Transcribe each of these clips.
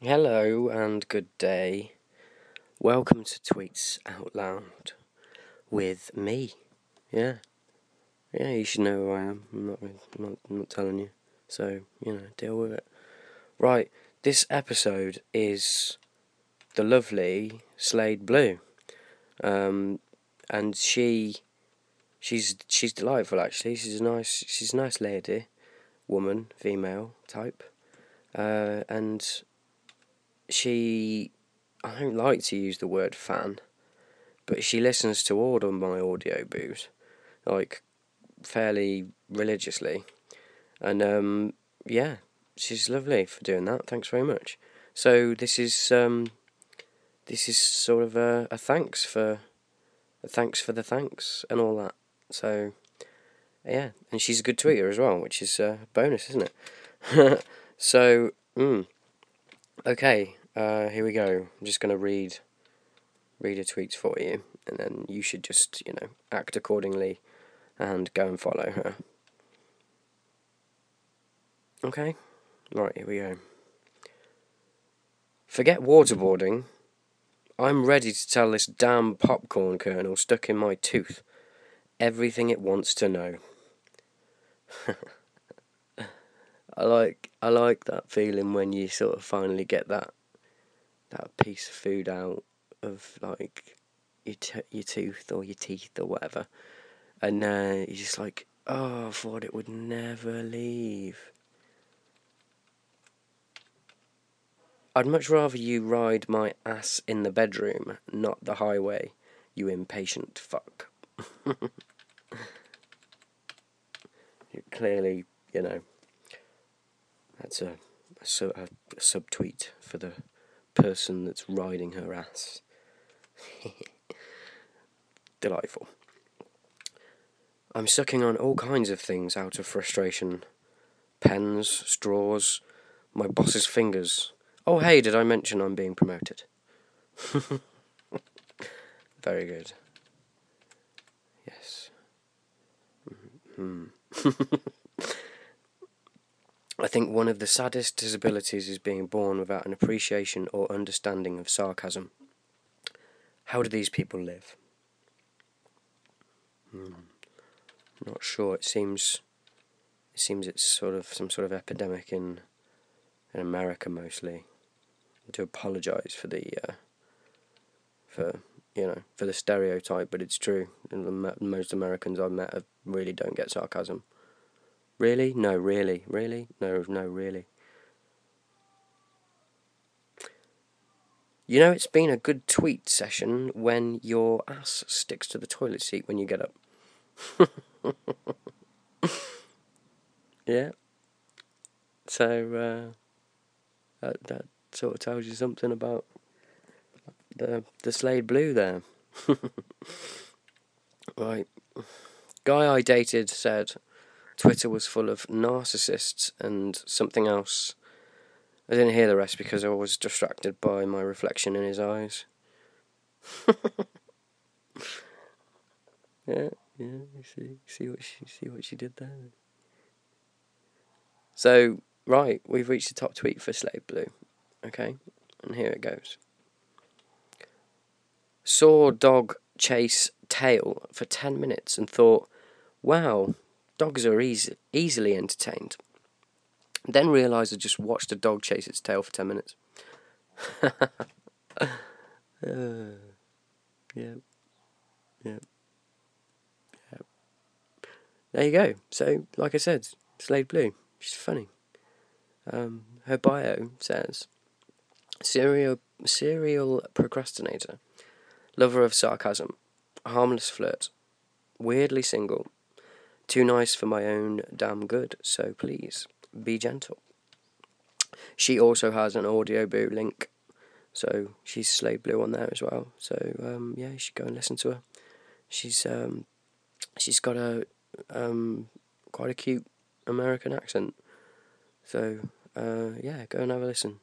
Hello and good day. Welcome to Tweets Out Loud with me. Yeah, you should know who I am. I'm not telling you. So, deal with it. Right, this episode is the lovely Slade Blue. And she's delightful actually. She's a nice lady, woman, female type. And I don't like to use the word fan, but she listens to all of my audio boos, like, fairly religiously. And, yeah, she's lovely for doing that. Thanks very much. So this is sort of a thanks for the thanks and all that. So, yeah, and she's a good tweeter as well, which is a bonus, isn't it? So, okay, here we go. I'm just going to read her tweets for you, and then you should just, act accordingly and go and follow her. Okay? Right, here we go. Forget waterboarding. I'm ready to tell this damn popcorn kernel stuck in my tooth everything it wants to know. I like that feeling when you sort of finally get that piece of food out of, like, your tooth or your teeth or whatever, and you're just like, oh, I thought it would never leave. I'd much rather you ride my ass in the bedroom, not the highway, you impatient fuck. Clearly, that's a subtweet for the person that's riding her ass. Delightful. I'm sucking on all kinds of things out of frustration. Pens, straws, my boss's fingers. Oh, hey, did I mention I'm being promoted? Very good. Yes. I think one of the saddest disabilities is being born without an appreciation or understanding of sarcasm. How do these people live? Not sure. It seems it's sort of some sort of epidemic in America mostly. I do apologise for the for the stereotype, but it's true. Most Americans I've met really don't get sarcasm. Really? No, really? Really? No, really. It's been a good tweet session when your ass sticks to the toilet seat when you get up. Yeah. So, that sort of tells you something about the Slade Blue there. Right. Guy I dated said Twitter was full of narcissists and something else. I didn't hear the rest because I was distracted by my reflection in his eyes. Yeah, you see what she did there. So, right, we've reached the top tweet for Slade Blue. Okay, and here it goes. Saw dog chase tail for 10 minutes and thought, wow, dogs are easily entertained. Then realised I just watched a dog chase its tail for 10 minutes. Yeah. There you go. So, like I said, Slade Blue. She's funny. Her bio says, serial procrastinator, lover of sarcasm, harmless flirt, weirdly single, too nice for my own damn good, so please, be gentle. She also has an Audioboo link, so she's Slade Blue on there as well. So, yeah, you should go and listen to her. She's got a quite a cute American accent. So, yeah, go and have a listen.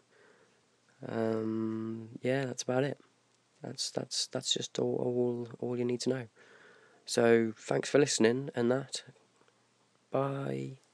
Yeah, that's about it. That's just all you need to know. So, thanks for listening and that. Bye.